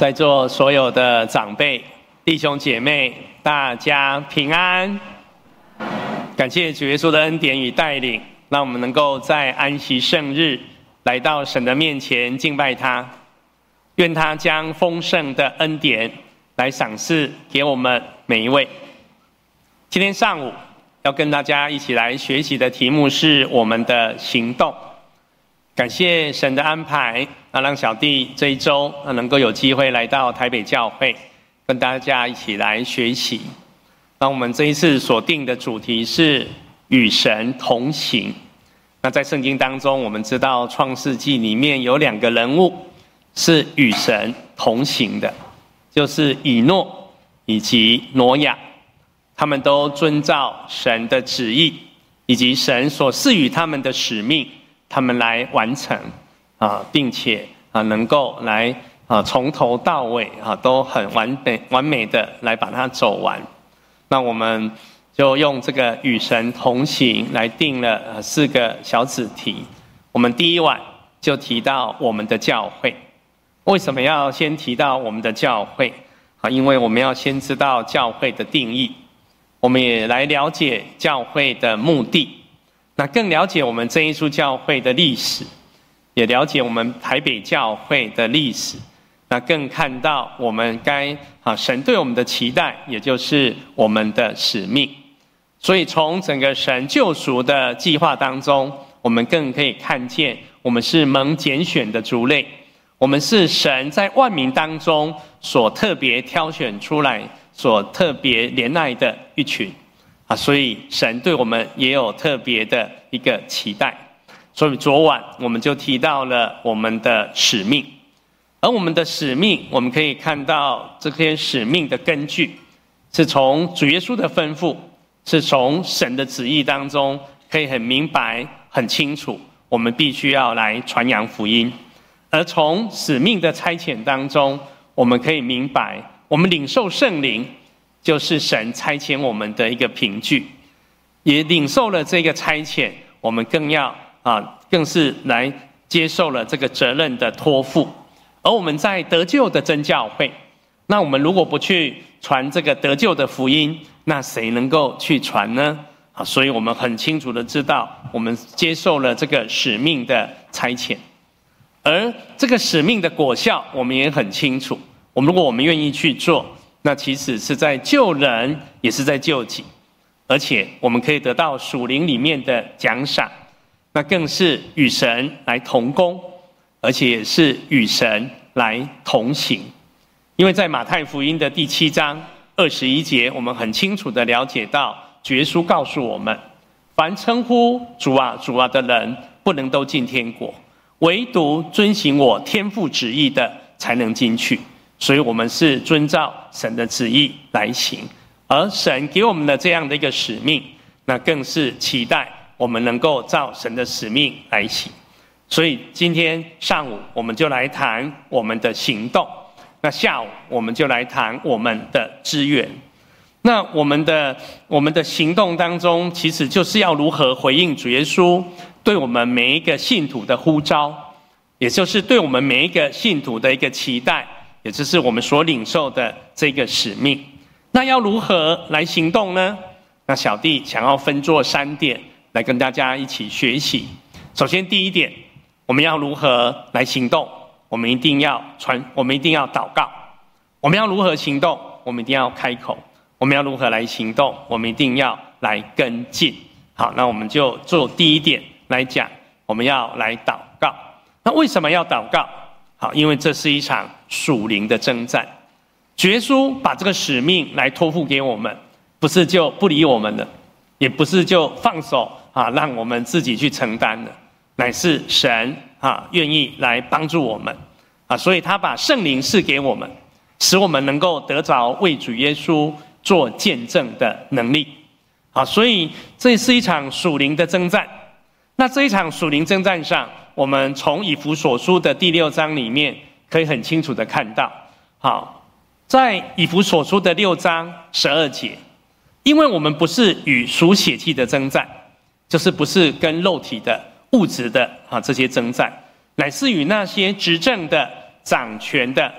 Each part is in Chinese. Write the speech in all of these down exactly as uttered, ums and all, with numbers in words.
在座所有的长辈、弟兄姐妹，大家平安。感谢主耶稣的恩典与带领，让我们能够在安息圣日来到神的面前敬拜他。愿他将丰盛的恩典来赏赐给我们每一位。今天上午要跟大家一起来学习的题目是我们的行动。感谢神的安排，让小弟这一周能够有机会来到台北教会，跟大家一起来学习。那我们这一次所定的主题是与神同行。那在圣经当中，我们知道创世纪里面有两个人物是与神同行的，就是以诺以及挪亚。他们都遵照神的旨意以及神所赐予他们的使命，他们来完成啊，并且啊能够来啊从头到尾啊都很完美完美的来把它走完。那我们就用这个与神同行来定了四个小子题。我们第一晚就提到我们的教会。为什么要先提到我们的教会啊？因为我们要先知道教会的定义，我们也来了解教会的目的，那更了解我们真耶稣教会的历史，也了解我们台北教会的历史，那更看到我们该啊神对我们的期待，也就是我们的使命。所以从整个神救赎的计划当中，我们更可以看见我们是蒙拣选的族类，我们是神在万民当中所特别挑选出来，所特别怜爱的一群啊，所以神对我们也有特别的一个期待。所以昨晚我们就提到了我们的使命，而我们的使命，我们可以看到这些使命的根据是从主耶稣的吩咐，是从神的旨意当中可以很明白很清楚，我们必须要来传扬福音。而从使命的差遣当中，我们可以明白我们领受圣灵就是神差遣我们的一个凭据，也领受了这个差遣，我们更要啊，更是来接受了这个责任的托付。而我们在得救的真教会，那我们如果不去传这个得救的福音，那谁能够去传呢？啊，所以我们很清楚的知道，我们接受了这个使命的差遣，而这个使命的果效，我们也很清楚。我们如果我们愿意去做，那其实是在救人，也是在救己，而且我们可以得到属灵里面的奖赏，那更是与神来同工，而且也是与神来同行。因为在马太福音的第七章二十一节，我们很清楚的了解到，主耶稣告诉我们，凡称呼主啊主啊的人，不能都进天国，唯独遵行我天父旨意的才能进去。所以我们是遵照神的旨意来行，而神给我们的这样的一个使命，那更是期待我们能够照神的使命来行。所以今天上午我们就来谈我们的行动，那下午我们就来谈我们的资源。那我们的我们的行动当中，其实就是要如何回应主耶稣对我们每一个信徒的呼召，也就是对我们每一个信徒的一个期待，也就是我们所领受的这个使命。那要如何来行动呢？那小弟想要分作三点来跟大家一起学习。首先第一点，我们要如何来行动？我们一定要传，我们一定要祷告。我们要如何行动？我们一定要开口。我们要如何来行动？我们一定要来跟进。好，那我们就做第一点来讲，我们要来祷告。那为什么要祷告？好，因为这是一场属灵的征战。主耶稣把这个使命来托付给我们，不是就不理我们了，也不是就放手啊，让我们自己去承担了，乃是神啊愿意来帮助我们啊，所以他把圣灵赐给我们，使我们能够得着为主耶稣做见证的能力啊，所以这是一场属灵的征战。那这一场属灵征战上，我们从以弗所书的第六章里面可以很清楚的看到，好，在以弗所书的六章十二节，因为我们不是与属血气的征战，就是不是跟肉体的物质的啊这些征战，乃是与那些执政的、掌权的、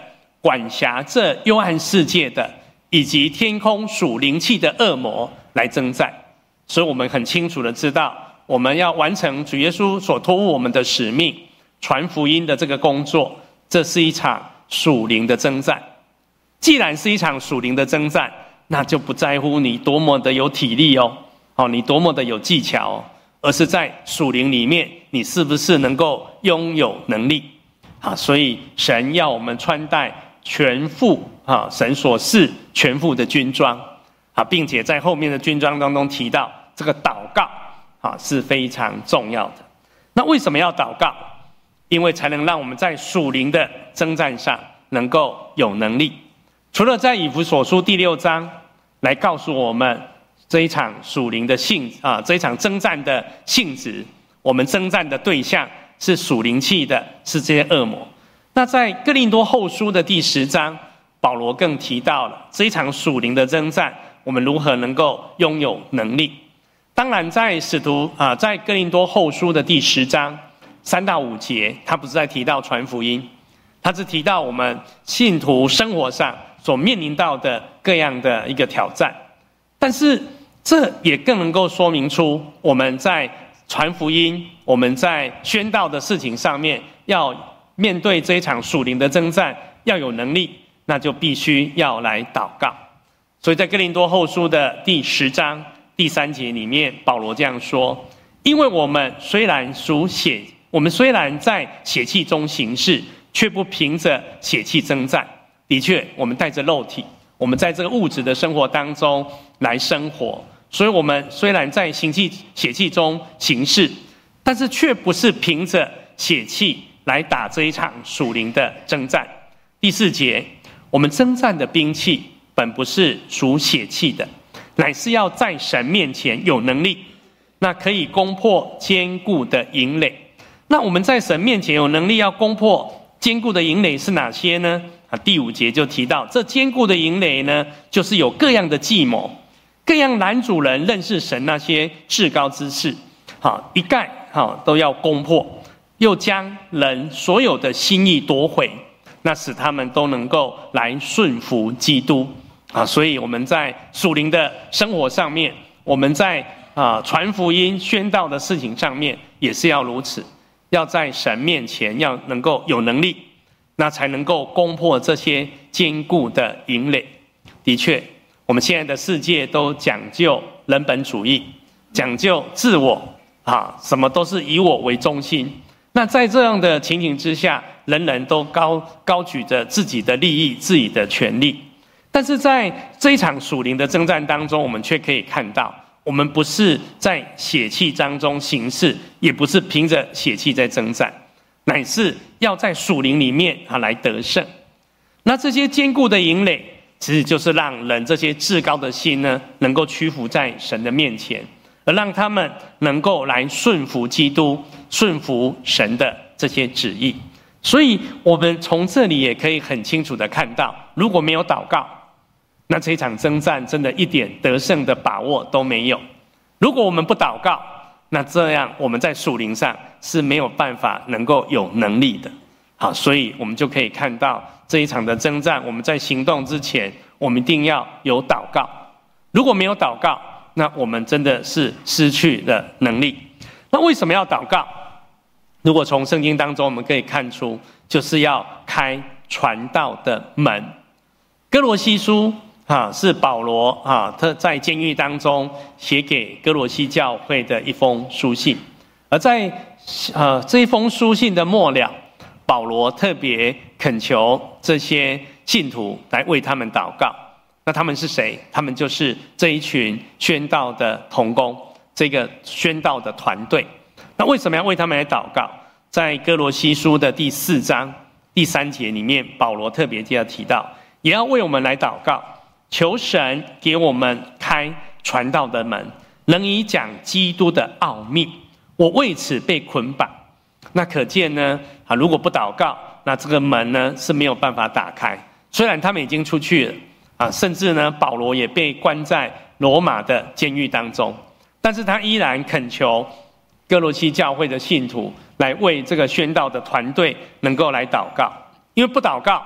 管辖这幽暗世界的，以及天空属灵气的恶魔来征战。所以我们很清楚的知道，我们要完成主耶稣所托付我们的使命，传福音的这个工作，这是一场属灵的征战。既然是一场属灵的征战，那就不在乎你多么的有体力哦，哦，你多么的有技巧哦，而是在属灵里面，你是不是能够拥有能力啊？所以神要我们穿戴全副啊，神所赐全副的军装啊，并且在后面的军装当中提到这个祷告啊是非常重要的。那为什么要祷告？因为才能让我们在属灵的征战上能够有能力。除了在以弗所书第六章来告诉我们这一场属灵的性啊，这一场征战的性质，我们征战的对象是属灵气的，是这些恶魔。那在哥林多后书的第十章，保罗更提到了这一场属灵的征战，我们如何能够拥有能力。当然在使徒啊，在哥林多后书的第十章三到五节，他不是在提到传福音，他是提到我们信徒生活上所面临到的各样的一个挑战。但是这也更能够说明出我们在传福音，我们在宣道的事情上面，要面对这一场属灵的征战，要有能力，那就必须要来祷告。所以在哥林多后书的第十章第三节里面，保罗这样说：因为我们虽然属血，我们虽然在血气中行事，却不凭着血气征战。的确，我们带着肉体，我们在这个物质的生活当中来生活，所以我们虽然在行气血气中行事，但是却不是凭着血气来打这一场属灵的征战。第四节，我们征战的兵器本不是属血气的，乃是要在神面前有能力，那可以攻破坚固的营垒。那我们在神面前有能力要攻破坚固的营垒是哪些呢？啊，第五节就提到，这坚固的营垒呢，就是有各样的计谋，各样男主人认识神那些至高之事，好，一概好都要攻破，又将人所有的心意夺回，那使他们都能够来顺服基督啊。所以我们在属灵的生活上面，我们在啊传福音宣道的事情上面，也是要如此，要在神面前要能够有能力，那才能够攻破这些坚固的营垒。的确，我们现在的世界都讲究人本主义，讲究自我啊，什么都是以我为中心。那在这样的情形之下，人人都高高举着自己的利益、自己的权利。但是在这一场属灵的征战当中，我们却可以看到，我们不是在血气当中行事，也不是凭着血气在征战，乃是要在属灵里面啊来得胜。那这些坚固的营垒，其实就是让人这些至高的心呢，能够屈服在神的面前，而让他们能够来顺服基督，顺服神的这些旨意。所以我们从这里也可以很清楚的看到，如果没有祷告，那这场征战真的一点得胜的把握都没有。如果我们不祷告，那这样我们在属灵上是没有办法能够有能力的。好，所以我们就可以看到这一场的征战，我们在行动之前，我们一定要有祷告。如果没有祷告，那我们真的是失去了能力。那为什么要祷告？如果从圣经当中我们可以看出，就是要开传道的门。哥罗西书啊，是保罗啊，他在监狱当中写给哥罗西教会的一封书信。而在呃这一封书信的末了，保罗特别恳求这些信徒来为他们祷告。那他们是谁？他们就是这一群宣道的同工，这个宣道的团队。那为什么要为他们来祷告？在哥罗西书的第四章第三节里面，保罗特别这样提到，也要为我们来祷告，求神给我们开传道的门，能以讲基督的奥秘。我为此被捆绑。那可见呢，啊，如果不祷告，那这个门呢是没有办法打开。虽然他们已经出去了，啊，甚至呢，保罗也被关在罗马的监狱当中，但是他依然恳求哥罗西教会的信徒来为这个宣道的团队能够来祷告，因为不祷告，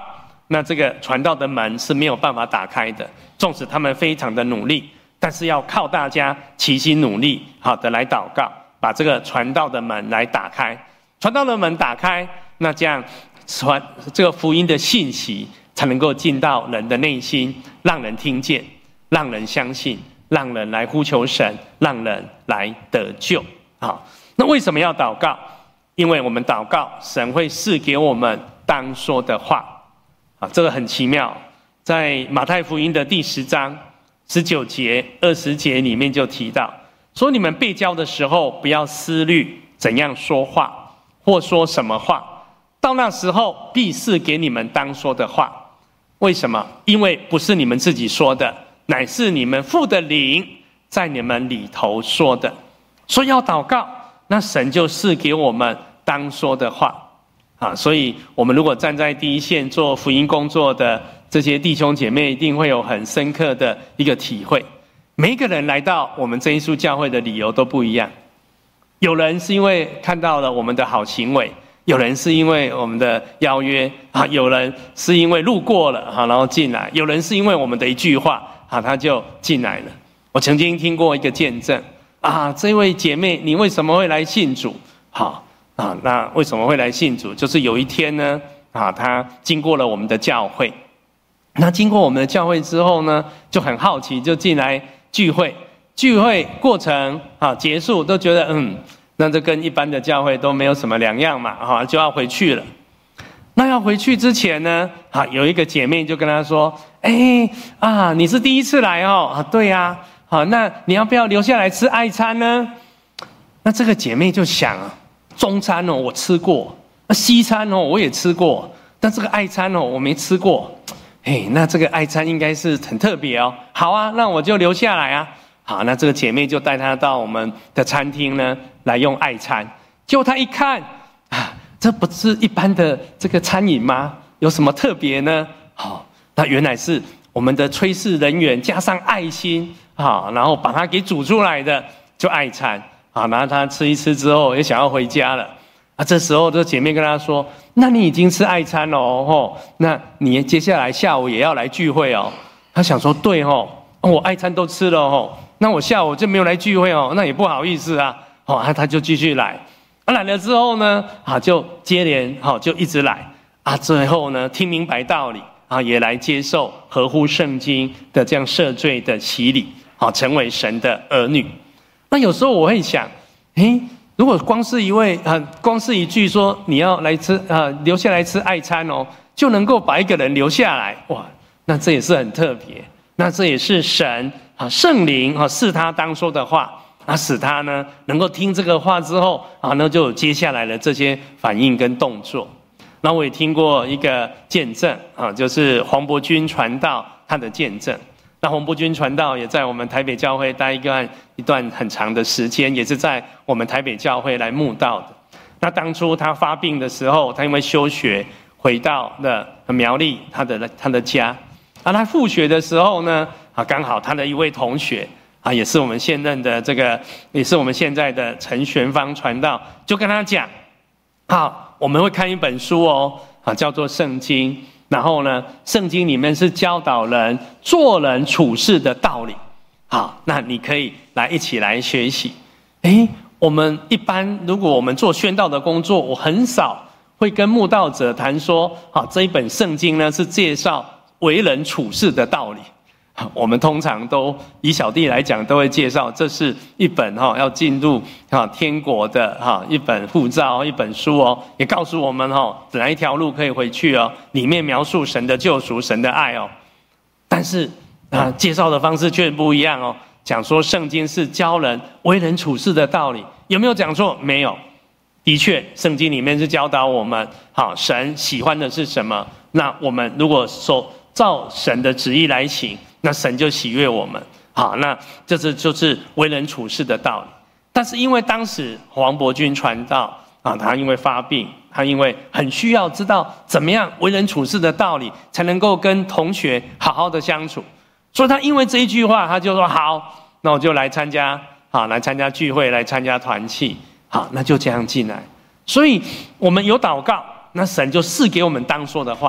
那这个传道的门是没有办法打开的。纵使他们非常的努力，但是要靠大家齐心努力，好的来祷告，把这个传道的门来打开。传道的门打开，那这样传这个福音的信息才能够进到人的内心，让人听见，让人相信，让人来呼求神，让人来得救。好，那为什么要祷告？因为我们祷告，神会赐给我们当说的话。啊，这个很奇妙，在马太福音的第十章十九节、二十节里面就提到，说你们被教的时候，不要思虑怎样说话，或说什么话，到那时候必是给你们当说的话。为什么？因为不是你们自己说的，乃是你们父的灵在你们里头说的。所以要祷告，那神就赐给我们当说的话。啊，所以我们如果站在第一线做福音工作的这些弟兄姐妹，一定会有很深刻的一个体会。每一个人来到我们真耶稣教会的理由都不一样，有人是因为看到了我们的好行为，有人是因为我们的邀约啊，有人是因为路过了哈，然后进来，有人是因为我们的一句话啊，他就进来了。我曾经听过一个见证啊，这位姐妹，你为什么会来信主？好。啊，那为什么会来信主？就是有一天呢，啊，他经过了我们的教会，那经过我们的教会之后呢，就很好奇，就进来聚会。聚会过程啊结束，都觉得嗯，那这跟一般的教会都没有什么两样嘛，啊，就要回去了。那要回去之前呢，啊，有一个姐妹就跟他说：“哎啊，你是第一次来哦，啊，对呀，好，那你要不要留下来吃爱餐呢？”那这个姐妹就想啊。中餐哦，我吃过；那西餐哦，我也吃过。但这个爱餐哦，我没吃过。嘿，那这个爱餐应该是很特别哦。好啊，那我就留下来啊。好，那这个姐妹就带她到我们的餐厅呢，来用爱餐。结果她一看，啊，这不是一般的这个餐饮吗？有什么特别呢？好，那原来是我们的炊事人员加上爱心啊，然后把它给煮出来的，就爱餐。啊，然后他吃一吃之后，也想要回家了。啊，这时候这姐妹跟他说：“那你已经吃爱餐了哦，那你接下来下午也要来聚会哦。”他想说：“对哦，我爱餐都吃了哦，那我下午就没有来聚会哦，那也不好意思啊。”哦，他就继续来。啊，来了之后呢，啊，就接连好就一直来。啊，最后呢，听明白道理啊，也来接受合乎圣经的这样赦罪的洗礼，好，成为神的儿女。那有时候我会想，诶，如果光是一位啊，光是一句说你要来吃啊，留下来吃爱餐哦，就能够把一个人留下来，哇，那这也是很特别。那这也是神啊，圣灵啊，是他当说的话啊，使他呢能够听这个话之后啊，那就有接下来的这些反应跟动作。那我也听过一个见证啊，就是黄伯钧传道他的见证。那黄伯钧传道也在我们台北教会待一段一段很长的时间，也是在我们台北教会来慕道的。那当初他发病的时候，他因为休学回到了苗栗他的他的家。啊，他复学的时候呢，啊，刚好他的一位同学啊，也是我们现任的这个，也是我们现在的陈玄芳传道，就跟他讲，好，我们会看一本书哦，啊，叫做《圣经》。然后呢，圣经里面是教导人做人处事的道理。好，那你可以来一起来学习。诶，我们一般如果我们做宣道的工作，我很少会跟慕道者谈说，好，这一本圣经呢是介绍为人处事的道理。我们通常都以小弟来讲，都会介绍这是一本哈要进入哈天国的哈一本护照一本书哦，也告诉我们哈哪一条路可以回去哦，里面描述神的救赎、神的爱哦。但是啊，介绍的方式却不一样哦，讲说圣经是教人为人处事的道理，有没有讲错？没有，的确，圣经里面是教导我们，好，神喜欢的是什么？那我们如果说照神的旨意来行，那神就喜悦我们。好，那这是就是为人处事的道理。但是因为当时黄伯钧传道啊，他因为发病，他因为很需要知道怎么样为人处事的道理，才能够跟同学好好的相处，所以他因为这一句话，他就说好，那我就来参加，好，来参加聚会，来参加团契，好，那就这样进来。所以我们有祷告，那神就赐给我们当说的话。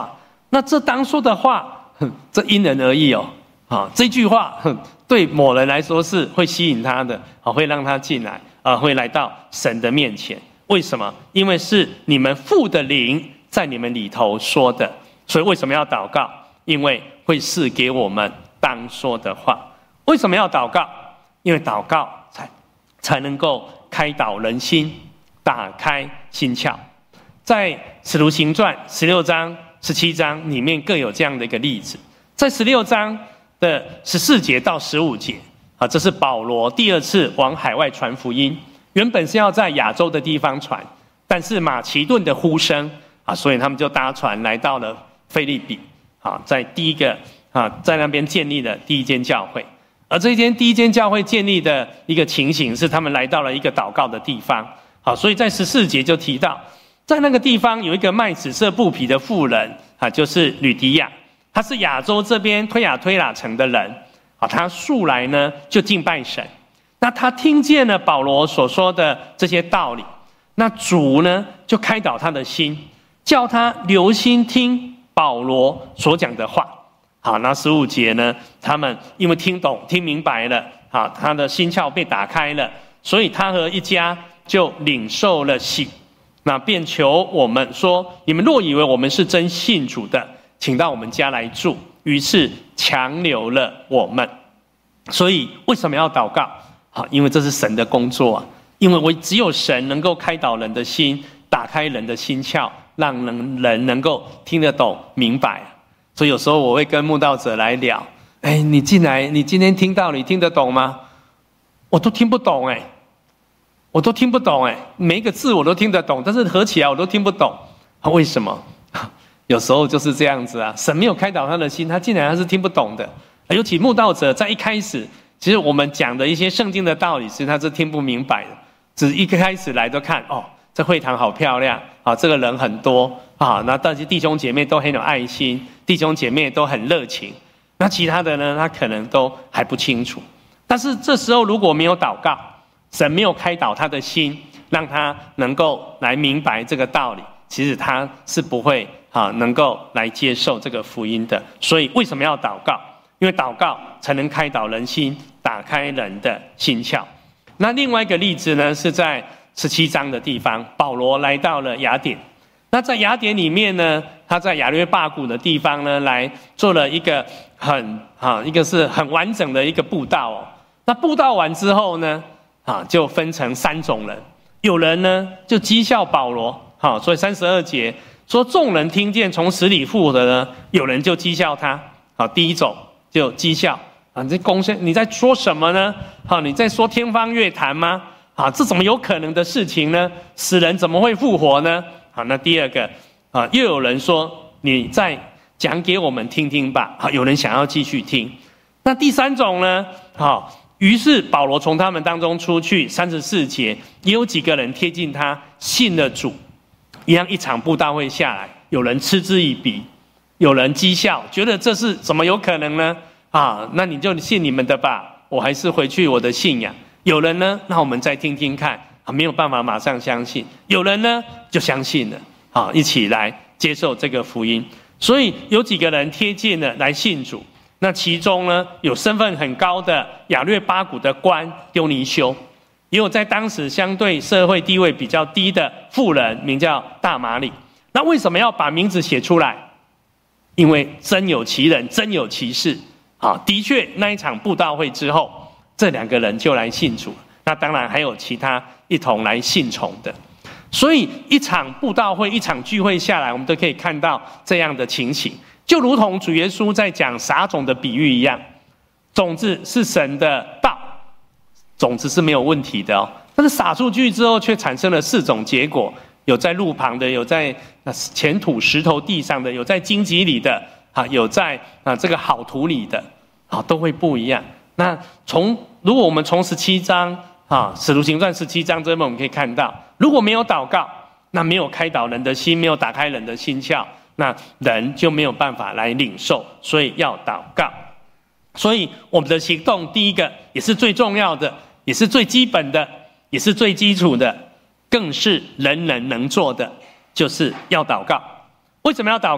那这当说的话，这因人而异哦。啊，这句话对某人来说是会吸引他的，啊，会让他进来，啊，会来到神的面前。为什么？因为是你们父的灵在你们里头说的。所以为什么要祷告？因为会赐给我们当说的话。为什么要祷告？因为祷告才才能够开导人心，打开心窍。在使徒行传十六章、十七章里面各有这样的一个例子。在十六章的十四节到十五节，啊，这是保罗第二次往海外传福音。原本是要在亚洲的地方传，但是马其顿的呼声啊，所以他们就搭船来到了腓立比，啊，在第一个啊，在那边建立了第一间教会。而这一间第一间教会建立的一个情形是，他们来到了一个祷告的地方。好，所以在十四节就提到，在那个地方有一个卖紫色布匹的妇人，啊，就是吕迪亚，她是亚洲这边推雅推拉城的人，啊，她素来呢就敬拜神。那她听见了保罗所说的这些道理，那主呢就开导她的心，叫她留心听保罗所讲的话。好，那十五节呢，他们因为听懂、听明白了，好，他的心窍被打开了，所以他和一家就领受了洗。那便求我们说：你们若以为我们是真信主的，请到我们家来住。于是强留了我们。所以为什么要祷告？好，因为这是神的工作啊。因为我只有神能够开导人的心，打开人的心窍，让人人能够听得懂、明白。所以有时候我会跟慕道者来聊，哎，你进来，你今天听到，你听得懂吗？我都听不懂哎，我都听不懂哎，每一个字我都听得懂，但是合起来我都听不懂。为什么？有时候就是这样子啊，神没有开导他的心，他进来他是听不懂的。尤其慕道者在一开始，其实我们讲的一些圣经的道理，其实他是听不明白的。只一开始来都看哦，这会堂好漂亮啊，这个人很多啊，那但是弟兄姐妹都很有爱心，弟兄姐妹都很热情。那其他的呢，他可能都还不清楚。但是这时候如果没有祷告，神没有开导他的心，让他能够来明白这个道理，其实他是不会啊能够来接受这个福音的。所以为什么要祷告？因为祷告才能开导人心，打开人的心窍。那另外一个例子呢，是在十七章的地方，保罗来到了雅典。那在雅典里面呢，他在亚略巴谷的地方呢，来做了一个很啊，一个是很完整的一个布道哦。那布道完之后呢，啊，就分成三种人。有人呢就讥笑保罗，好，所以三十二节说，众人听见从死里复活的呢，有人就讥笑他。好，第一种就讥笑啊，你这公宣你在说什么呢？好，你在说天方夜谭吗？啊，这怎么有可能的事情呢？死人怎么会复活呢？好，那第二个啊，又有人说你再讲给我们听听吧。好，有人想要继续听。那第三种呢？好，于是保罗从他们当中出去，三十四节也有几个人贴近他，信了主。一样一场布道会下来，有人嗤之以鼻，有人讥笑，觉得这是怎么有可能呢？啊，那你就信你们的吧，我还是回去我的信仰。有人呢，那我们再听听看，啊，没有办法马上相信。有人呢就相信了，啊，一起来接受这个福音。所以有几个人贴近了来信主。那其中呢，有身份很高的亚略巴谷的官丢尼修，也有在当时相对社会地位比较低的妇人，名叫大马里。那为什么要把名字写出来？因为真有其人，真有其事。啊，的确那一场布道会之后，这两个人就来信主。那当然还有其他一同来信从的。所以一场布道会，一场聚会下来，我们都可以看到这样的情形。就如同主耶稣在讲撒种的比喻一样，种子是神的道，种子是没有问题的哦。但是撒出去之后，却产生了四种结果：有在路旁的，有在浅土石头地上的，有在荆棘里的，啊，有在啊这个好土里的，啊，都会不一样。那从如果我们从十七章啊《使徒行传》十七章这边我们可以看到，如果没有祷告，那没有开导人的心，没有打开人的心窍。那人就没有办法来领受，所以要祷告。所以我们的行动，第一个也是最重要的，也是最基本的，也是最基础的，更是人人能做的，就是要祷告。为什么要祷告？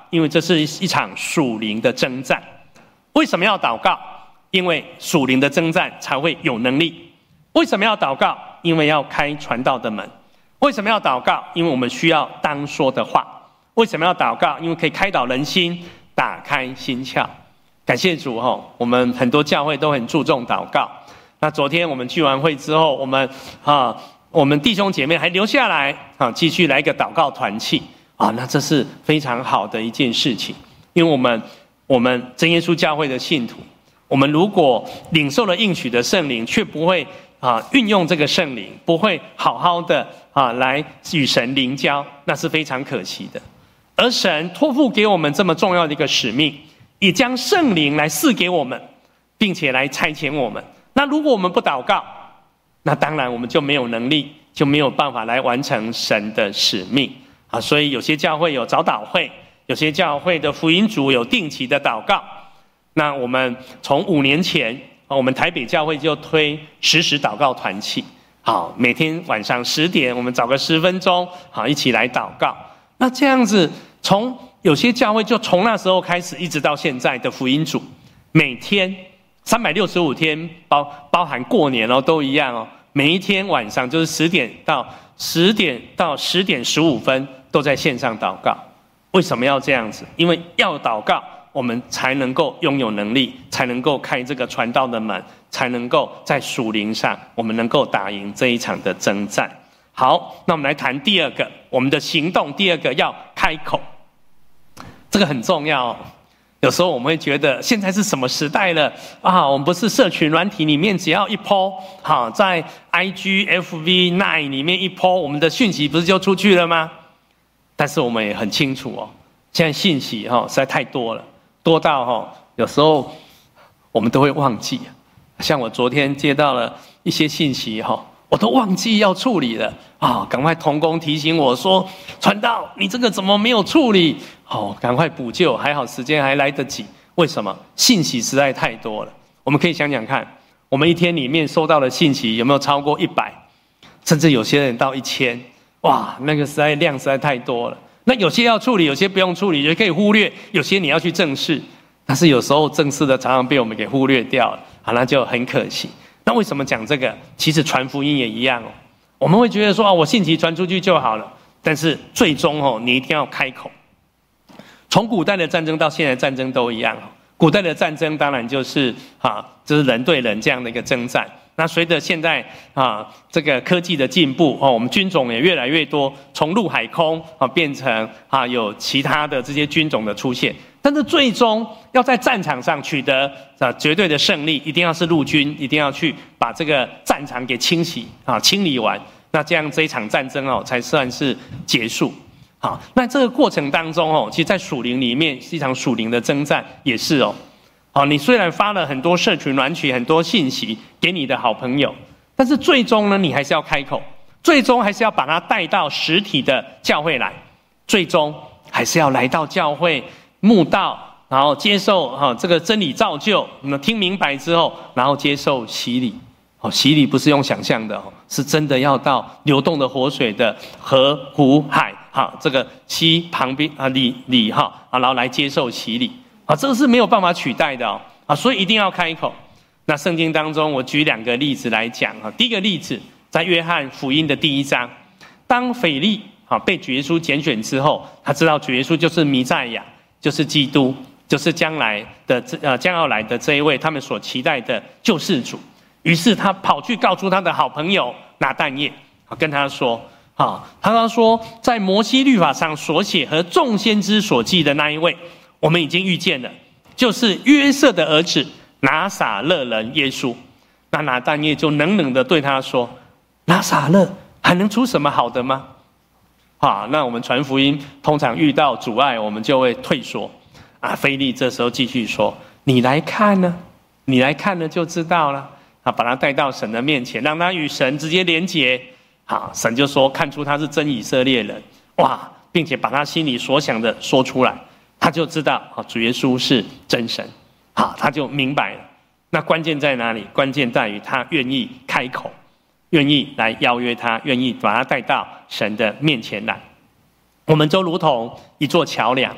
因为这是一场属灵的征战。为什么要祷告？因为属灵的征战才会有能力。为什么要祷告？因为要开传道的门。为什么要祷告？因为我们需要当说的话。为什么要祷告？因为可以开导人心，打开心窍。感谢主吼，我们很多教会都很注重祷告。那昨天我们聚完会之后，我们啊，我们弟兄姐妹还留下来啊，继续来一个祷告团契啊，那这是非常好的一件事情。因为我们我们真耶稣教会的信徒，我们如果领受了应许的圣灵，却不会啊运用这个圣灵，不会好好的啊来与神灵交，那是非常可惜的。而神托付给我们这么重要的一个使命，也将圣灵来赐给我们，并且来差遣我们。那如果我们不祷告，那当然我们就没有能力，就没有办法来完成神的使命啊。所以有些教会有早祷会，有些教会的福音组有定期的祷告。那我们从五年前，我们台北教会就推实时祷告团契，好，每天晚上十点，我们找个十分钟，好，一起来祷告。那这样子，从有些教会就从那时候开始，一直到现在的福音组，每天三百六十五天，包包含过年哦，都一样哦。每一天晚上就是十点到十点到十点十五分都在线上祷告。为什么要这样子？因为要祷告，我们才能够拥有能力，才能够开这个传道的门，才能够在属灵上，我们能够打赢这一场的征战。好，那我们来谈第二个，我们的行动。第二个要开口，这个很重要哦。有时候我们会觉得现在是什么时代了啊？我们不是社群软体里面只要一 po， 好，在 I G、F B、Line 里面一 po， 我们的讯息不是就出去了吗？但是我们也很清楚哦，现在信息哈实在太多了，多到哈有时候我们都会忘记。像我昨天接到了一些信息哈，我都忘记要处理了啊！赶快同工提醒我说：“传道，你这个怎么没有处理？”哦，赶快补救，还好时间还来得及。为什么？信息实在太多了。我们可以想想看，我们一天里面收到的信息有没有超过一百，甚至有些人到一千？哇，那个实在量实在太多了。那有些要处理，有些不用处理，也可以忽略；有些你要去正视，但是有时候正视的常常被我们给忽略掉了，好，那就很可惜。那为什么讲这个？其实传福音也一样哦。我们会觉得说啊，我信息传出去就好了，但是最终哦，你一定要开口。从古代的战争到现在的战争都一样。古代的战争当然就是啊，就是人对人这样的一个征战。那随着现在啊这个科技的进步哦，我们军种也越来越多，从陆海空啊变成啊有其他的这些军种的出现。但是最终要在战场上取得啊绝对的胜利，一定要是陆军，一定要去把这个战场给清洗啊清理完。那这样这一场战争哦才算是结束。好，那这个过程当中哦，其实在属灵里面是一场属灵的征战，也是哦。好，你虽然发了很多社群软体、很多信息给你的好朋友，但是最终呢，你还是要开口，最终还是要把它带到实体的教会来，最终还是要来到教会慕道，然后接受哈这个真理造就，那听明白之后，然后接受洗礼。哦，洗礼不是用想象的哦，是真的要到流动的活水的河、湖、海，哈，这个溪旁边啊里里哈啊，然后来接受洗礼啊，这个是没有办法取代的哦啊，所以一定要开口。那圣经当中，我举两个例子来讲啊。第一个例子在约翰福音的第一章，当腓利啊被主耶稣拣选之后，他知道主耶稣就是弥赛亚，就是基督，就是将来的呃将要来的这一位他们所期待的救世主。于是他跑去告诉他的好朋友拿但业，跟他说：“啊，他说在摩西律法上所写和众先知所记的那一位，我们已经遇见了，就是约瑟的儿子拿撒勒人耶稣。”那拿但业就冷冷的对他说：“拿撒勒还能出什么好的吗？”啊，那我们传福音通常遇到阻碍，我们就会退缩。啊，腓利这时候继续说：“你来看呢，你来看呢就知道了。”啊，把他带到神的面前，让他与神直接连结。好，神就说看出他是真以色列人，哇，并且把他心里所想的说出来，他就知道啊，主耶稣是真神。好，他就明白了。那关键在哪里？关键在于他愿意开口，愿意来邀约他，愿意把他带到神的面前来。我们就如同一座桥梁，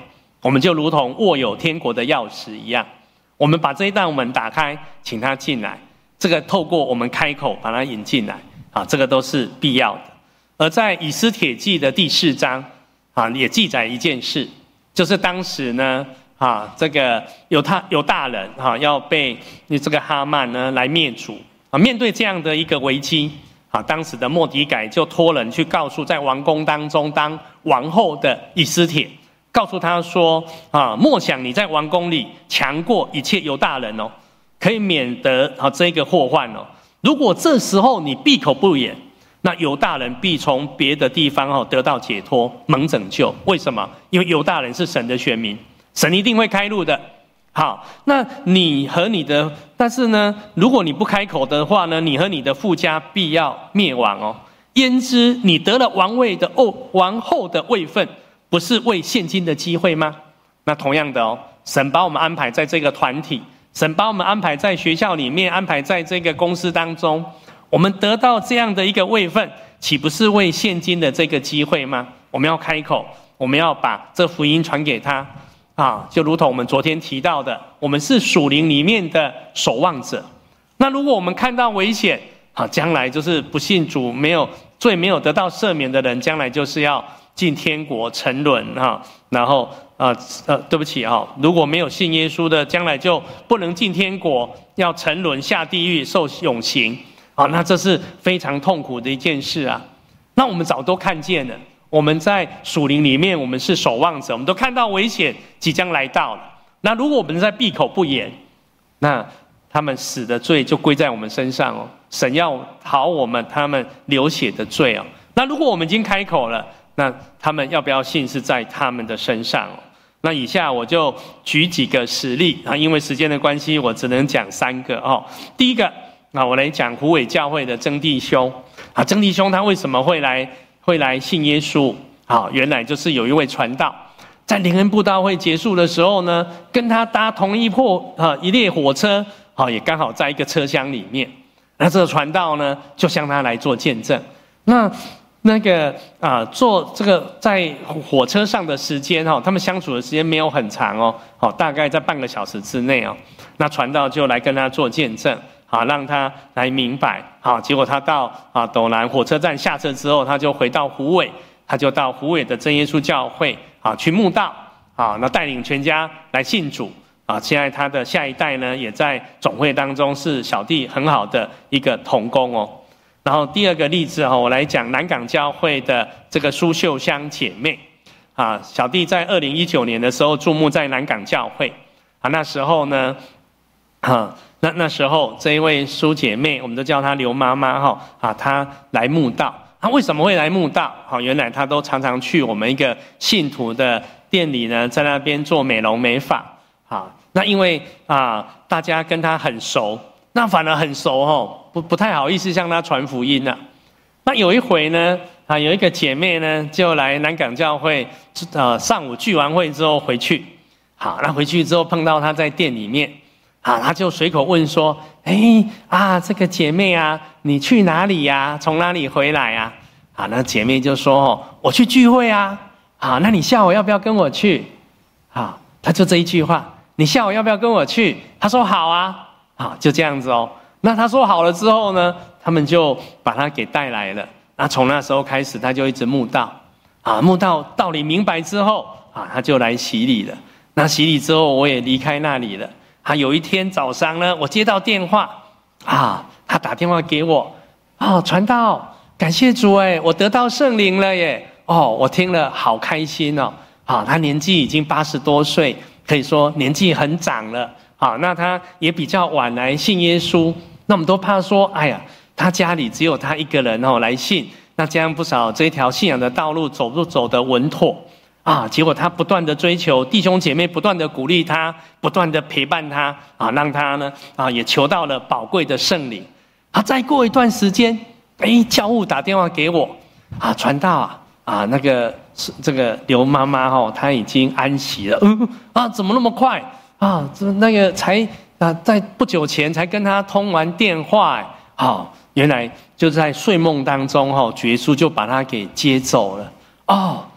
我们就如同握有天国的钥匙一样，我们把这一道门打开，请他进来。这个透过我们开口把他引进来，啊，这个都是必要的。而在以斯帖记的第四章，啊，也记载一件事，就是当时呢，啊，这个犹太犹大人啊要被这个哈曼呢来灭族啊，面对这样的一个危机，啊，当时的末底改就托人去告诉在王宫当中当王后的以斯帖，告诉他说啊，莫想你在王宫里强过一切犹大人哦，可以免得啊这个祸患哦。如果这时候你闭口不言，那犹大人必从别的地方哦得到解脱，蒙拯救。为什么？因为犹大人是神的选民，神一定会开路的。好，那你和你的，但是呢，如果你不开口的话呢，你和你的父家必要灭亡哦。焉知你得了王位的哦，王后的位分，不是为现今的机会吗？那同样的哦，神把我们安排在这个团体，神把我们安排在学校里面，安排在这个公司当中，我们得到这样的一个位分，岂不是为现今的这个机会吗？我们要开口，我们要把这福音传给他啊！就如同我们昨天提到的，我们是属灵里面的守望者。那如果我们看到危险，啊，将来就是不信主、没有罪、没有得到赦免的人，将来就是要进天国沉沦哈。然后呃呃，对不起哈，如果没有信耶稣的，将来就不能进天国，要沉沦下地狱受永刑。啊，那这是非常痛苦的一件事啊。那我们早都看见了，我们在属灵里面，我们是守望者，我们都看到危险即将来到了。那如果我们在闭口不言，那他们死的罪就归在我们身上哦。神要讨我们他们流血的罪哦。那如果我们已经开口了，那他们要不要信是在他们的身上哦。那以下我就举几个实例啊，因为时间的关系，我只能讲三个哦。第一个。那我来讲虎尾教会的曾弟兄啊，曾弟兄他为什么会来会来信耶稣啊？原来就是有一位传道，在灵恩布道会结束的时候呢，跟他搭同一破啊一列火车啊，也刚好在一个车厢里面。那这个传道呢，就向他来做见证。那那个啊，做这个在火车上的时间哦，他们相处的时间没有很长哦，好，大概在半个小时之内哦。那传道就来跟他做见证。啊，让他来明白。啊，结果他到啊斗南火车站下车之后，他就回到虎尾，他就到虎尾的真耶稣教会啊去慕道。啊，那带领全家来信主。啊，现在他的下一代呢，也在总会当中是小弟很好的一个同工哦。然后第二个例子哈，我来讲南港教会的这个苏秀香姐妹。啊，小弟在二零一九年的时候注目在南港教会。啊，那时候呢，啊。那那时候这一位苏姐妹，我们都叫她刘妈妈哈啊，她来慕道。她为什么会来慕道？好，原来她都常常去我们一个信徒的店里呢，在那边做美容美发。好，那因为啊，大家跟她很熟，那反而很熟哦，不不太好意思向她传福音啊。那有一回呢，啊，有一个姐妹呢，就来南港教会，呃，上午聚完会之后回去。好，那回去之后碰到她在店里面。啊，他就随口问说：“哎啊，这个姐妹啊，你去哪里呀？从哪里回来啊？”啊，那姐妹就说：“哦，我去聚会啊。”啊，那你下午要不要跟我去？啊，他就这一句话：“你下午要不要跟我去？”他说：“好啊。”啊，就这样子哦。那他说好了之后呢，他们就把他给带来了。那从那时候开始，他就一直慕道。啊，慕道道理明白之后，啊，他就来洗礼了。那洗礼之后，我也离开那里了。啊，有一天早上呢，我接到电话，啊，他打电话给我，哦，传道，感谢主哎，我得到圣灵了耶，哦，我听了好开心哦，啊，他年纪已经八十多岁，可以说年纪很长了，啊，那他也比较晚来信耶稣，那我们都怕说，哎呀，他家里只有他一个人哦来信，那这样不少这条信仰的道路走不走得稳妥。啊！结果他不断的追求，弟兄姐妹不断的鼓励他，不断的陪伴他，啊，让他呢，啊，也求到了宝贵的圣灵。啊，再过一段时间，哎，教务打电话给我，啊，传道啊，啊，那个这个刘妈妈哦，她已经安息了。嗯，啊，怎么那么快？啊，这那个才啊，在不久前才跟他通完电话，哎，好，原来就在睡梦当中哈，耶稣就把他给接走了。哦。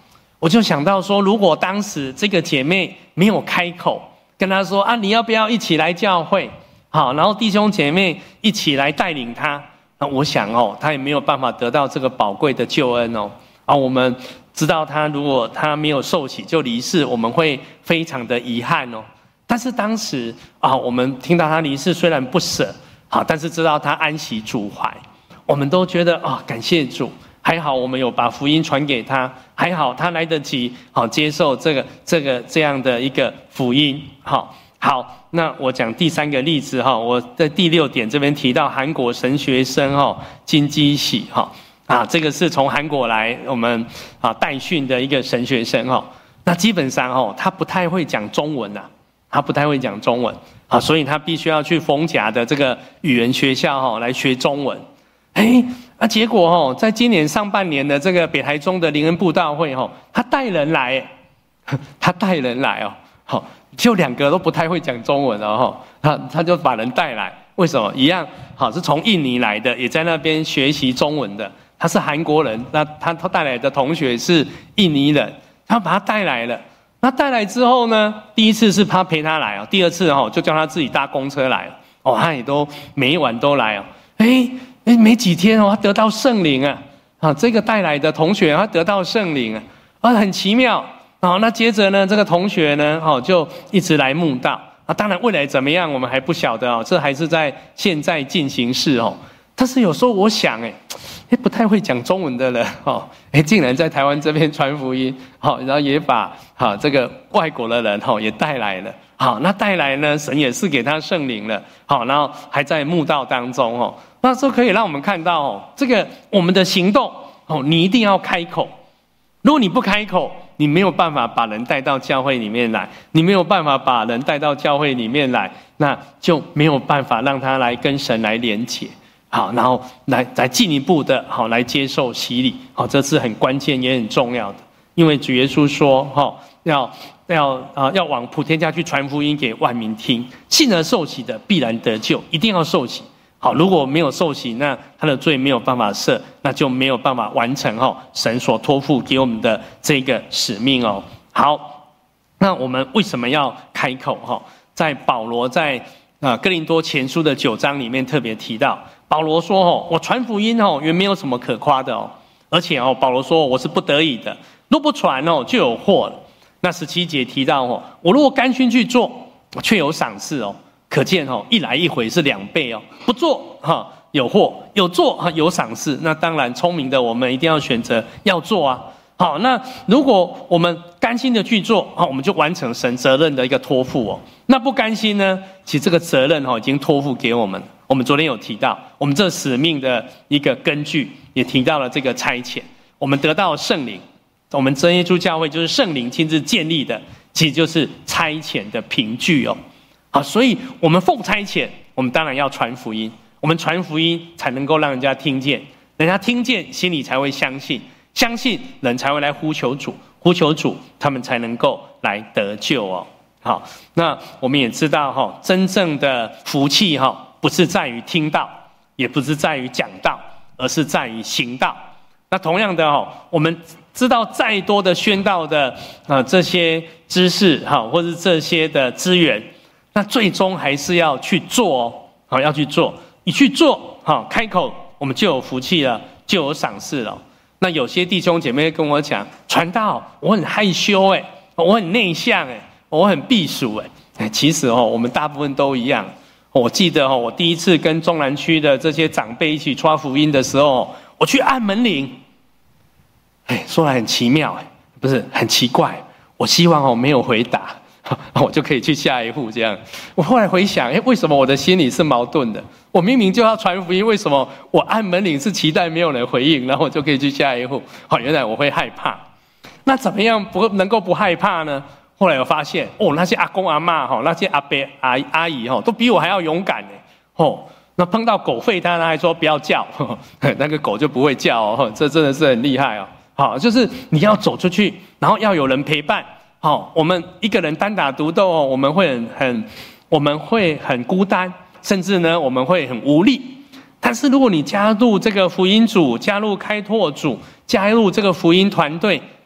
我就想到说，如果当时这个姐妹没有开口跟他说啊，你要不要一起来教会？好，然后弟兄姐妹一起来带领他，那我想哦，他也没有办法得到这个宝贵的救恩哦。啊，我们知道他如果他没有受洗就离世，我们会非常的遗憾哦。但是当时啊，我们听到他离世，虽然不舍，好，但是知道他安息主怀，我们都觉得啊，感谢主，还好我们有把福音传给他，还好他来得及好接受这个这个这样的一个福音。好，好，那我讲第三个例子哈，我在第六点这边提到韩国神学生哈金基喜哈啊，这个是从韩国来我们啊代训的一个神学生哈，那基本上哈他不太会讲中文呐。他不太会讲中文，好，所以他必须要去逢甲的这个语言学校哈来学中文。哎，啊，结果哈，在今年上半年的这个北台中的灵恩布道会哈，他带人来，他带人来哦，好，就两个都不太会讲中文哦哈，他他就把人带来，为什么？一样好是从印尼来的，也在那边学习中文的，他是韩国人，那他他带来的同学是印尼人，他把他带来了。那带来之后呢？第一次是他陪他来哦，第二次哦就叫他自己搭公车来哦，他也都每一晚都来哦。哎哎，没几天哦，他得到圣灵啊！啊，这个带来的同学他得到圣灵啊，啊，很奇妙哦。那接着呢，这个同学呢，哦就一直来慕道啊。当然未来怎么样我们还不晓得哦，这还是在现在进行式哦。但是有时候我想哎。哎，不太会讲中文的人，哦，哎，竟然在台湾这边传福音，好，然后也把好这个外国的人，哈，也带来了，好，那带来呢，神也是给他圣灵了，好，然后还在慕道当中，哦，那这可以让我们看到，哦，这个我们的行动，哦，你一定要开口，如果你不开口，你没有办法把人带到教会里面来，你没有办法把人带到教会里面来，那就没有办法让他来跟神来连结。好，然后来再进一步的，好来接受洗礼，好，这是很关键也很重要的。因为主耶稣说，哈，要要啊要往普天下去传福音给万民听，信而受洗的必然得救，一定要受洗。好，如果没有受洗，那他的罪没有办法赦，那就没有办法完成哈神所托付给我们的这个使命哦。好，那我们为什么要开口哈？在保罗在啊哥林多前书的九章里面特别提到。保罗说：“哦，我传福音哦，原没有什么可夸的哦，而且哦，保罗说我是不得已的，若不传哦，就有祸了。那十七节提到哦，我如果甘心去做，却有赏赐哦，可见哦，一来一回是两倍哦，不做哈有祸，有做哈有赏赐。那当然，聪明的我们一定要选择要做啊。好，那如果我们甘心的去做，好，我们就完成神责任的一个托付哦。那不甘心呢，其实这个责任哦已经托付给我们。”我们昨天有提到，我们这使命的一个根据，也提到了这个差遣。我们得到圣灵，我们真耶稣教会就是圣灵亲自建立的，其实就是差遣的凭据哦。好，所以我们奉差遣，我们当然要传福音，我们传福音才能够让人家听见，人家听见心里才会相信，相信人才会来呼求主，呼求主，他们才能够来得救哦。好，那我们也知道哈，真正的福气哈。不是在于听道，也不是在于讲道，而是在于行道。那同样的哦，我们知道再多的宣道的啊这些知识哈，或是这些的资源，那最终还是要去做哦，好要去做。你去做，好开口，我们就有福气了，就有赏赐了。那有些弟兄姐妹跟我讲，传道我很害羞哎，我很内向哎，我很避暑哎，哎其实哦，我们大部分都一样。我记得我第一次跟中南区的这些长辈一起传福音的时候，我去按门铃，哎，说来很奇妙，不是很奇怪。我希望我没有回答，我就可以去下一户这样。我后来回想，哎，为什么我的心里是矛盾的？我明明就要传福音，为什么我按门铃是期待没有人回应，然后我就可以去下一户？好，原来我会害怕。那怎么样不能够不害怕呢？后来我发现，哦，那些阿公阿嬷哈，那些阿伯阿阿姨哈，都比我还要勇敢呢。哦，那碰到狗吠它，他还说不要叫，呵呵那个狗就不会叫哦。这真的是很厉害哦。好，就是你要走出去，然后要有人陪伴。好，我们一个人单打独斗哦，我们会很很，我们会很孤单，甚至呢，我们会很无力。但是如果你加入这个福音组，加入开拓组，加入这个福音团队，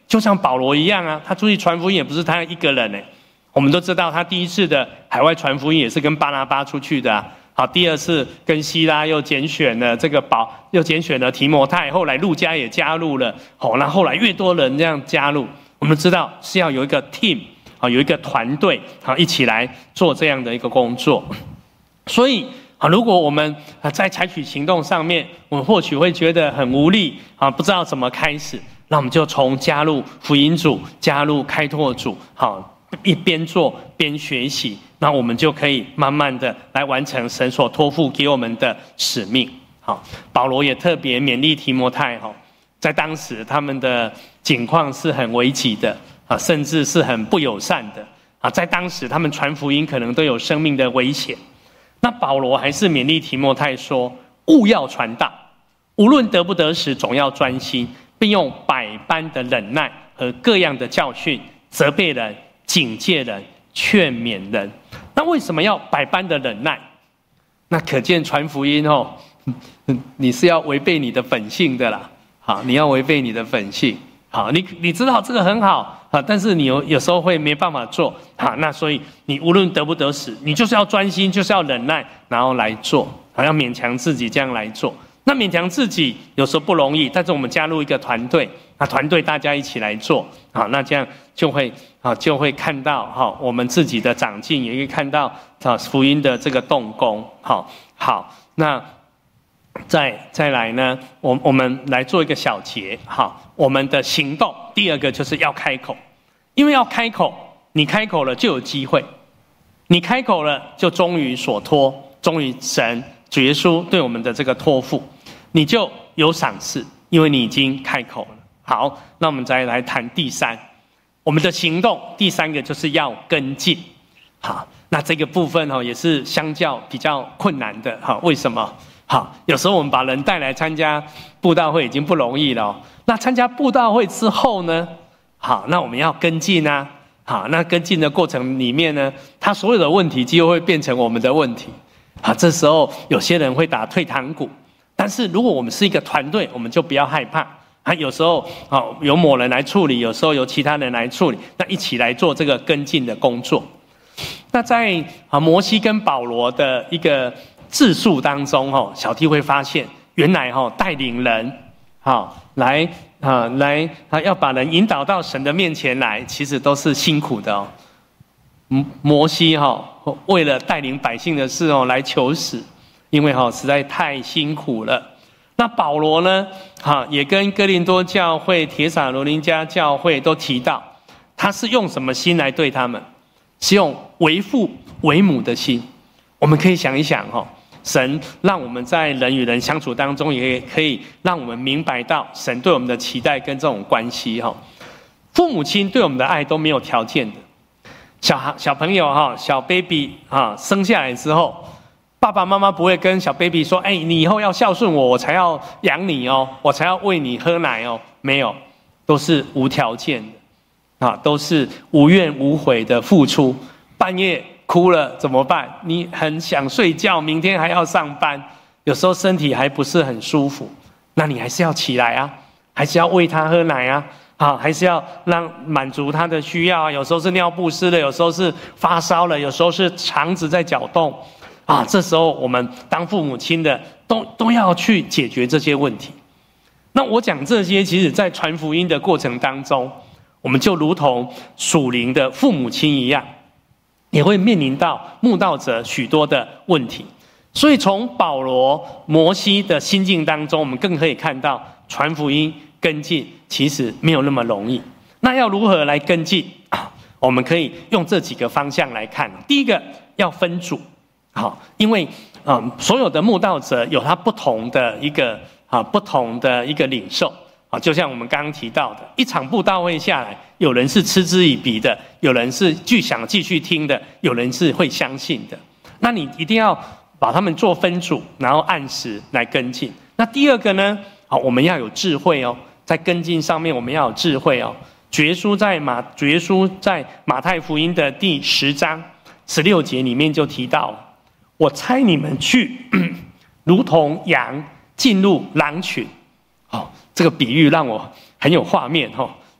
就像保罗一样啊，他出去传福音也不是他一个人哎。我们都知道，他第一次的海外传福音也是跟巴拿巴出去的啊。好，第二次跟希拉又拣选了这个保，又拣选了提摩太，后来路加也加入了。好，那后来越多人这样加入，我们知道是要有一个 team， 好，有一个团队，好，一起来做这样的一个工作。所以，啊，如果我们在采取行动上面，我们或许会觉得很无力，啊，不知道怎么开始，那我们就从加入福音组、加入开拓组，好。一边做边学习，那我们就可以慢慢的来完成神所托付给我们的使命。好，保罗也特别勉励提摩太，哈，在当时他们的境况是很危急的啊，甚至是很不友善的啊，在当时他们传福音可能都有生命的危险。那保罗还是勉励提摩太说：务要传道，无论得不得时，总要专心，并用百般的忍耐和各样的教训责备人。警戒人，劝勉人。那为什么要百般的忍耐？那可见传福音哦，你是要违背你的本性的啦。好，你要违背你的本性。好，你你知道这个很好啊，但是你有有时候会没办法做。好，那所以你无论得不得时，你就是要专心，就是要忍耐，然后来做。好，要勉强自己这样来做。那勉强自己有时候不容易，但是我们加入一个团队，那团队大家一起来做，好，那这样就会啊就会看到哈我们自己的长进，也可以看到啊福音的这个动工，好，好，那再再来呢，我我们来做一个小结，好，我们的行动，第二个就是要开口，因为要开口，你开口了就有机会，你开口了就忠于所托，忠于神。主耶稣对我们的这个托付，你就有赏赐，因为你已经开口了。好，那我们再来谈第三，我们的行动，第三个就是要跟进。好，那这个部分哦也是相较比较困难的。好，为什么？好，有时候我们把人带来参加布道会已经不容易了、哦。那参加布道会之后呢？好，那我们要跟进啊。好，那跟进的过程里面呢，他所有的问题几乎会变成我们的问题。好，这时候有些人会打退堂鼓，但是如果我们是一个团队，我们就不要害怕。啊，有时候啊由某人来处理，有时候由其他人来处理，那一起来做这个跟进的工作。那在啊摩西跟保罗的一个自述当中，哈，小弟会发现，原来哈带领人，好来啊来啊要把人引导到神的面前来，其实都是辛苦的哦。摩西哈为了带领百姓的事哦来求死，因为哈实在太辛苦了。那保罗呢，哈也跟哥林多教会、帖撒罗尼迦教会都提到，他是用什么心来对他们？是用为父为母的心。我们可以想一想哈，神让我们在人与人相处当中，也可以让我们明白到神对我们的期待跟这种关系哈。父母亲对我们的爱都没有条件的。小孩小朋友哈，小 baby 啊，生下来之后，爸爸妈妈不会跟小 baby 说：“哎，你以后要孝顺我，我才要养你哦，我才要喂你喝奶哦。”没有，都是无条件的，啊，都是无怨无悔的付出。半夜哭了怎么办？你很想睡觉，明天还要上班，有时候身体还不是很舒服，那你还是要起来啊，还是要喂他喝奶啊。好，还是要让满足他的需要啊。有时候是尿不湿了，有时候是发烧了，有时候是肠子在搅动，啊，这时候我们当父母亲的都都要去解决这些问题。那我讲这些，其实在传福音的过程当中，我们就如同属灵的父母亲一样，也会面临到慕道者许多的问题。所以从保罗、摩西的心境当中，我们更可以看到传福音跟进其实没有那么容易。那要如何来跟进？我们可以用这几个方向来看。第一个要分组，好，因为嗯，所有的慕道者有他不同的一个啊不同的一个领受啊，就像我们刚刚提到的，一场布道会下来，有人是嗤之以鼻的，有人是继想继续听的，有人是会相信的。那你一定要把他们做分组，然后按时来跟进。那第二个呢？好，我们要有智慧哦，在跟进上面我们要有智慧哦。主耶稣在马主耶稣在马太福音的第十章十六节里面就提到，我差你们去，如同羊进入狼群。哦，这个比喻让我很有画面哦，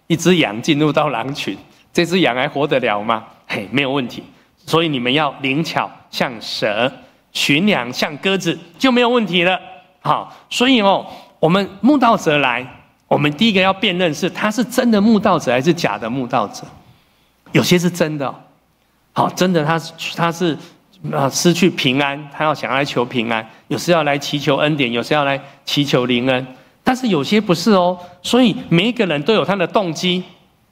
一只羊进入到狼群，这只羊还活得了吗？嘿，没有问题。所以你们要灵巧像蛇，驯良像鸽子，就没有问题了。好，所以哦，我们慕道者来，我们第一个要辨认是他是真的慕道者还是假的慕道者。有些是真的、哦，好，真的他他是啊失去平安，他要想要来求平安，有时要来祈求恩典，有时要来祈求灵恩，但是有些不是哦。所以每一个人都有他的动机，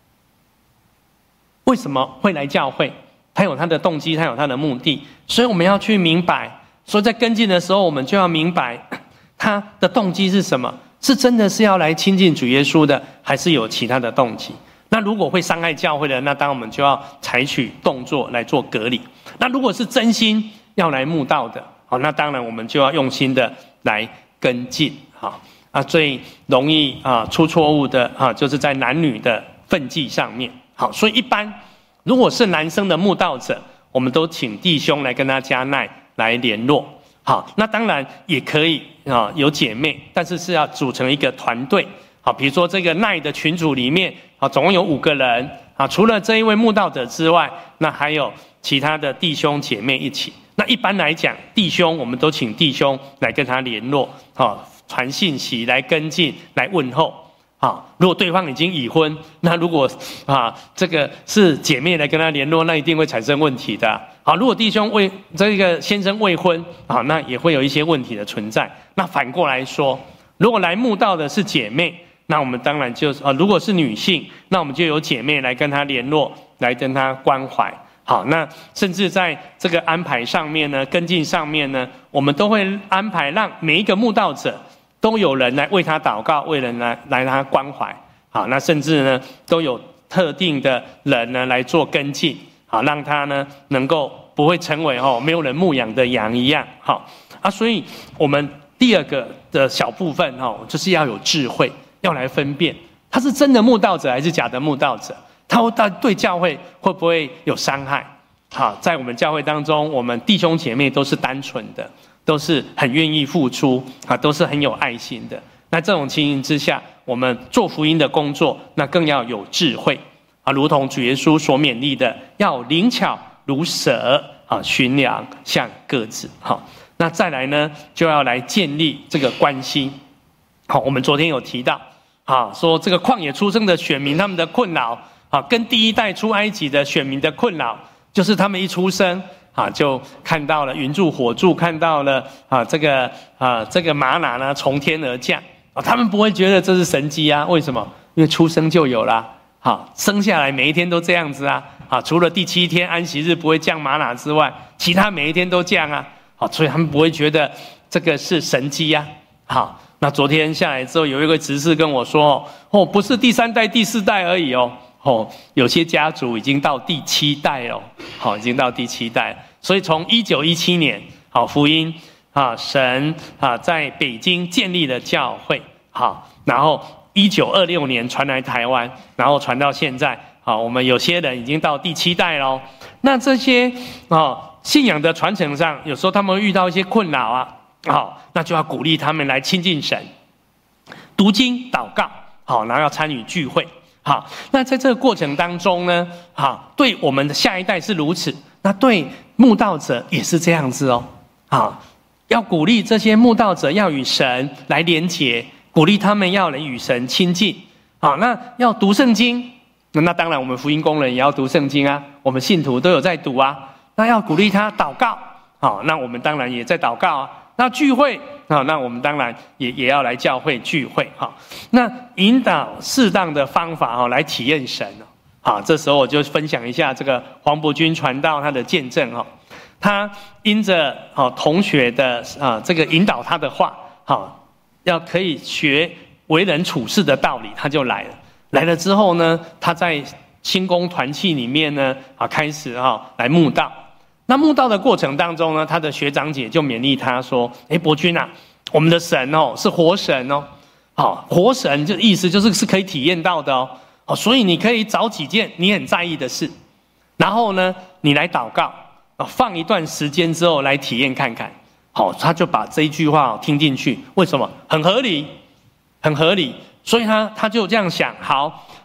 为什么会来教会？他有他的动机，他有他的目的，所以我们要去明白。所以在跟进的时候，我们就要明白他的动机是什么，是真的是要来亲近主耶稣的，还是有其他的动机？那如果会伤害教会的，那当然我们就要采取动作来做隔离。那如果是真心要来慕道的，好，那当然我们就要用心的来跟进。好啊，最容易啊出错误的啊，就是在男女的分际上面。好，所以一般如果是男生的慕道者，我们都请弟兄来跟他加奈来联络。好，那当然也可以啊有姐妹，但是是要组成一个团队。好，比如说这个奈的群组里面啊，总共有五个人啊，除了这一位慕道者之外，那还有其他的弟兄姐妹一起。那一般来讲，弟兄我们都请弟兄来跟他联络，啊，传信息来跟进，来问候。好，如果对方已经已婚，那如果啊这个是姐妹来跟他联络，那一定会产生问题的。好，如果弟兄未这个先生未婚，好，那也会有一些问题的存在。那反过来说，如果来慕道的是姐妹，那我们当然就是啊，如果是女性，那我们就有姐妹来跟她联络，来跟她关怀。好，那甚至在这个安排上面呢，跟进上面呢，我们都会安排让每一个慕道者都有人来为他祷告，为人来来他关怀。好，那甚至呢都有特定的人呢来做跟进，好，让他呢能够不会成为哦没有人牧养的羊一样。好啊，所以我们第二个的小部分哦，就是要有智慧，要来分辨他是真的慕道者还是假的慕道者，他会对教会会不会有伤害。好，在我们教会当中，我们弟兄姐妹都是单纯的，都是很愿意付出啊，都是很有爱心的。那这种情形之下，我们做福音的工作，那更要有智慧啊，如同主耶稣所勉励的，要灵巧如蛇啊，驯良像鸽子。好，那再来呢，就要来建立这个关系。好，我们昨天有提到啊，说这个旷野出生的选民，他们的困扰啊，跟第一代出埃及的选民的困扰，就是他们一出生啊，就看到了云柱火柱，看到了啊这个啊这个玛瑙呢从天而降啊，他们不会觉得这是神迹啊？为什么？因为出生就有啦，好，生下来每一天都这样子啊，啊，除了第七天安息日不会降玛瑙之外，其他每一天都降啊，好，所以他们不会觉得这个是神迹啊。好，那昨天下来之后，有一位执事跟我说，哦，不是第三代、第四代而已哦。哦，有些家族已经到第七代了，好，已经到第七代了。所以从一九一七年，好，福音啊，神啊在北京建立了教会，好，然后一九二六年传来台湾，然后传到现在，好，我们有些人已经到第七代喽。那这些啊信仰的传承上，有时候他们会遇到一些困扰啊，好，那就要鼓励他们来亲近神，读经、祷告，好，然后要参与聚会。好，那在这个过程当中呢，好，对我们的下一代是如此，那对慕道者也是这样子哦。好，要鼓励这些慕道者要与神来连结，鼓励他们要来与神亲近。好，那要读圣经，那当然我们福音工人也要读圣经啊，我们信徒都有在读啊。那要鼓励他祷告，好，那我们当然也在祷告啊。那聚会啊，那我们当然也也要来教会聚会哈。那引导适当的方法哈，来体验神哦。好，这时候我就分享一下这个黄伯钧传道他的见证哈。他因着好同学的啊这个引导他的话，好要可以学为人处事的道理，他就来了。来了之后呢，他在新工团契里面呢啊开始哈来慕道。那慕道的过程当中呢，他的学长姐就勉励他说：“哎，伯钧啊，我们的神哦是活神哦，好，活神就意思就是是可以体验到的哦，好，所以你可以找几件你很在意的事，然后呢，你来祷告啊，放一段时间之后来体验看看。好，他就把这一句话听进去，为什么？很合理，很合理，所以他他就这样想，好，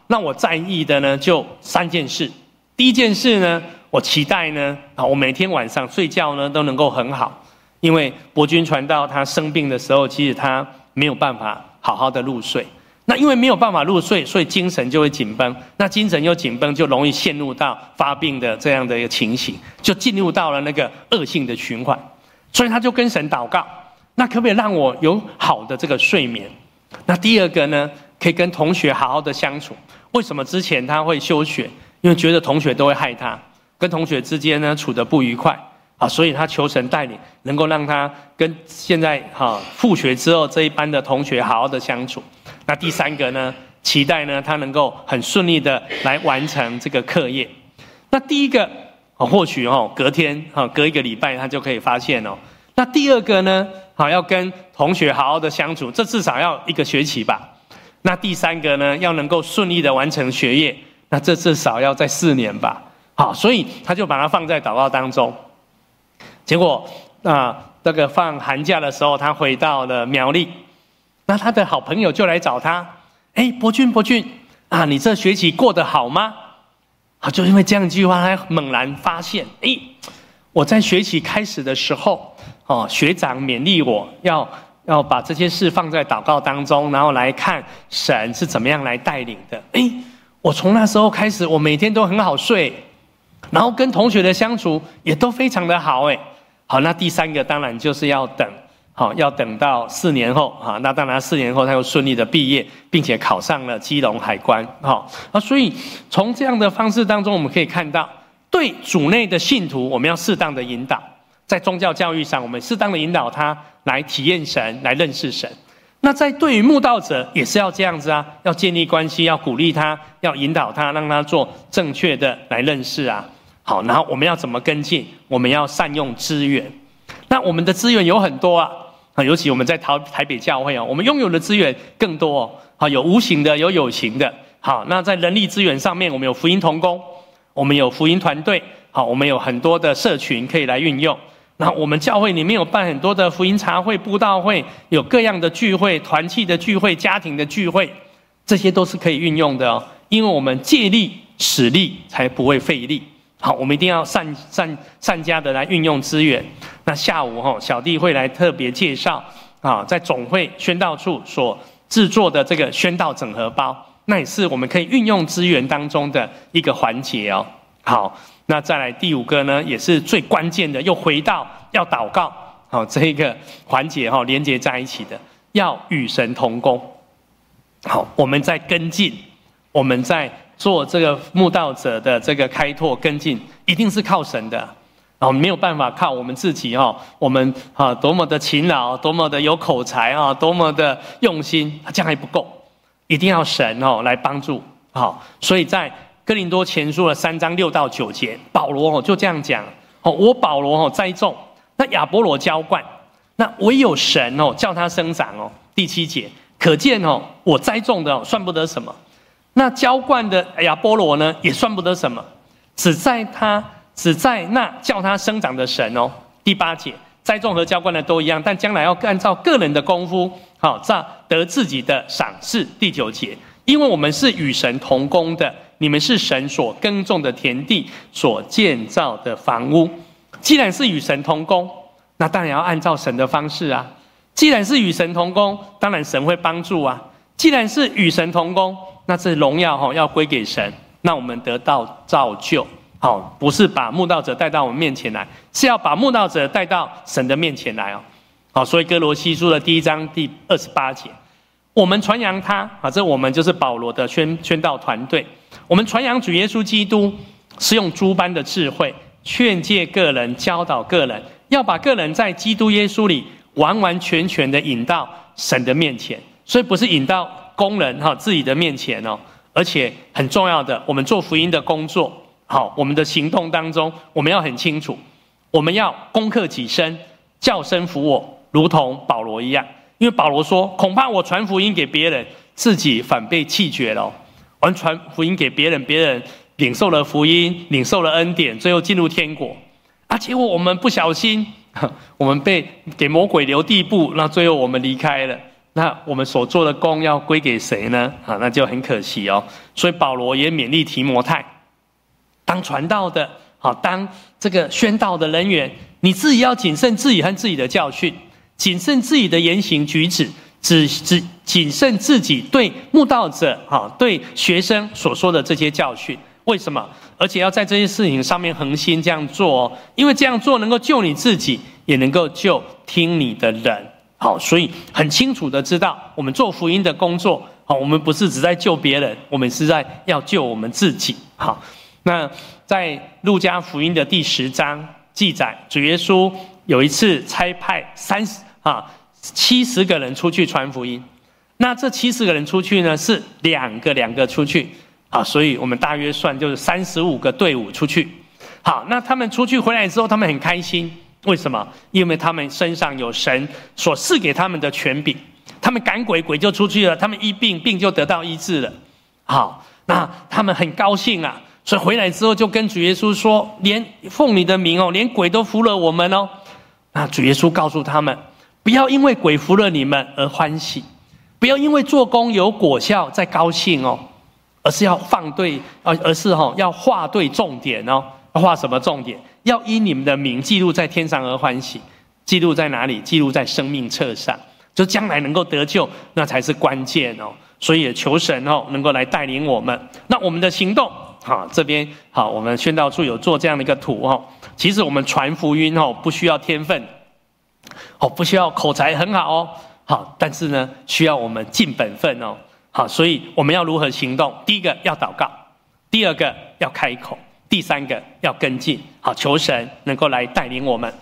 那我在意的呢就三件事。第一件事呢，我期待呢，啊，我每天晚上睡觉呢都能够很好，因为伯钧传道他生病的时候，其实他没有办法好好的入睡。那因为没有办法入睡，所以精神就会紧绷。那精神又紧绷，就容易陷入到发病的这样的一个情形，就进入到了那个恶性的循环。所以他就跟神祷告，那可不可以让我有好的这个睡眠？那第二个呢，可以跟同学好好的相处。为什么之前他会休学？因为觉得同学都会害他，跟同学之间呢处得不愉快啊，所以他求神带领，能够让他跟现在哈复学之后这一班的同学好好的相处。那第三个呢，期待呢他能够很顺利的来完成这个课业。那第一个哦，或许哦隔天哈隔一个礼拜他就可以发现哦。那第二个呢，好要跟同学好好的相处，这至少要一个学期吧。那第三个呢，要能够顺利的完成学业。那这至少要在四年吧，好，所以他就把它放在祷告当中。结果啊，那个放寒假的时候，他回到了苗栗，那他的好朋友就来找他，哎，伯钧伯钧啊，你这学期过得好吗？啊，就因为这样一句话，他猛然发现，哎，我在学期开始的时候，哦，学长勉励我要要把这些事放在祷告当中，然后来看神是怎么样来带领的，哎。我从那时候开始，我每天都很好睡，然后跟同学的相处也都非常的好，哎，好，那第三个当然就是要等，好，要等到四年后，哈，那当然四年后他又顺利的毕业，并且考上了基隆海关，好，啊，所以从这样的方式当中，我们可以看到，对主内的信徒，我们要适当的引导，在宗教教育上，我们适当的引导他来体验神，来认识神。那在对于慕道者也是要这样子啊，要建立关系，要鼓励他，要引导他，让他做正确的来认识啊。好，然后我们要怎么跟进？我们要善用资源。那我们的资源有很多啊，啊，尤其我们在台台北教会哦，我们拥有的资源更多哦。好，有无形的，有有形的。好，那在人力资源上面，我们有福音同工，我们有福音团队，好，我们有很多的社群可以来运用。那我们教会里面有办很多的福音茶会、布道会，有各样的聚会、团契的聚会、家庭的聚会，这些都是可以运用的哦。因为我们借力使力，才不会费力。好，我们一定要善善善加的来运用资源。那下午哈，小弟会来特别介绍啊，在总会宣道处所制作的这个宣道整合包，那也是我们可以运用资源当中的一个环节哦。好。那再来第五个呢，也是最关键的，又回到要祷告，好，这一个环节哈，连接在一起的，要与神同工。好，我们在跟进，我们在做这个慕道者的这个开拓跟进，一定是靠神的，啊，没有办法靠我们自己哈，我们啊多么的勤劳，多么的有口才啊，多么的用心，这样还不够，一定要神哦来帮助。好，所以在哥林多前书的三章六到九节，保罗就这样讲：我保罗栽种，那亚波罗浇灌，那唯有神叫他生长。第七节，可见我栽种的算不得什么，那浇灌的亚波罗呢也算不得什么，只在他只在那叫他生长的神哦。第八节，栽种和浇灌的都一样，但将来要按照个人的功夫，好，得自己的赏赐。第九节，因为我们是与神同工的。你们是神所耕种的田地，所建造的房屋。既然是与神同工，那当然要按照神的方式啊。既然是与神同工，当然神会帮助啊。既然是与神同工，那这荣耀要归给神，那我们得到造就。好，不是把慕道者带到我们面前来，是要把慕道者带到神的面前来哦。好，所以哥罗西书的第一章第二十八节，我们传扬他啊，这我们就是保罗的宣宣道团队。我们传扬主耶稣基督，是用诸般的智慧劝诫个人，教导个人，要把个人在基督耶稣里完完全全的引到神的面前。所以不是引到工人哈自己的面前哦，而且很重要的，我们做福音的工作，好，我们的行动当中，我们要很清楚，我们要攻克己身，叫身服我，如同保罗一样。因为保罗说，恐怕我传福音给别人，自己反被弃绝了哦。完传福音给别人，别人领受了福音，领受了恩典，最后进入天国啊！结果我们不小心，我们被给魔鬼留地步，那最后我们离开了， 那我们所做的功要归给谁呢？啊，那就很可惜哦。所以保罗也勉励提摩太，当传道的，好，当这个宣道的人员，你自己要谨慎自己和自己的教训，谨慎自己的言行举止，只只谨慎自己对慕道者，哈，对学生所说的这些教训。为什么？而且要在这些事情上面恒心这样做哦，因为这样做能够救你自己，也能够救听你的人。好，所以很清楚的知道，我们做福音的工作，好，我们不是只在救别人，我们是在要救我们自己。好，那在路加福音的第十章记载，主耶稣有一次差派三十啊七十个人出去传福音。那这七十个人出去呢，是两个两个出去啊，所以我们大约算就是三十五个队伍出去。好，那他们出去回来之后，他们很开心。为什么？因为他们身上有神所赐给他们的权柄，他们赶鬼，鬼就出去了；他们医病，病就得到医治了。好，那他们很高兴啊，所以回来之后就跟主耶稣说：“连奉你的名哦，连鬼都服了我们哦。”那主耶稣告诉他们，不要因为鬼服了你们而欢喜，不要因为做工有果效再高兴哦，而是要放对，而是哈要画对重点哦。画什么重点？要因你们的名记录在天上而欢喜。记录在哪里？记录在生命册上，就将来能够得救，那才是关键哦。所以也求神哦，能够来带领我们。那我们的行动，好，这边好，我们宣道处有做这样的一个图哦。其实我们传福音哦，不需要天分，哦，不需要口才很好哦，好，但是呢，需要我们尽本分哦。好，所以我们要如何行动？第一个要祷告，第二个要开口。第三个要跟进，好，求神能够来带领我们。